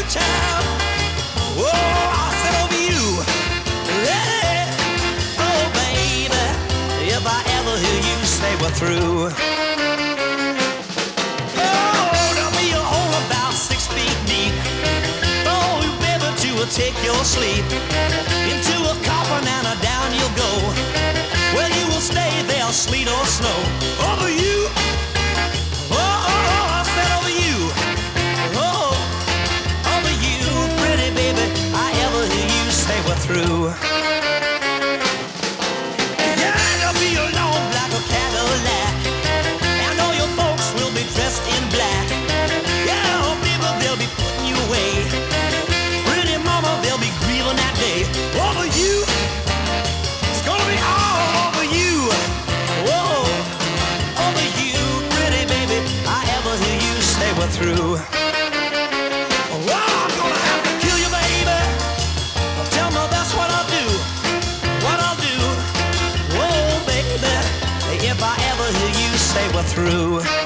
child. Oh, I said over you. Hey, oh, baby, if I ever hear you say we're through. Oh, there'll be a hole about 6 feet deep. Oh, baby, to take your sleep. Into a coffin and down you'll go. Well, you will stay there, sleet or snow. Over you. Oh, oh, oh, I said over you. Oh, over you, pretty baby. I ever hear you say we're through. Yeah, there'll be a long black Cadillac, and all your folks will be dressed in black. Yeah, baby, they'll be putting you away. Pretty mama, they'll be grieving that day. Over you. It's gonna be all over you. Whoa, over you, pretty baby. I ever hear you say we're through. Oh, I'm gonna have to kill you, baby. Tell me that's what I'll do. What I'll do. Whoa, baby. If I ever hear you say we're through.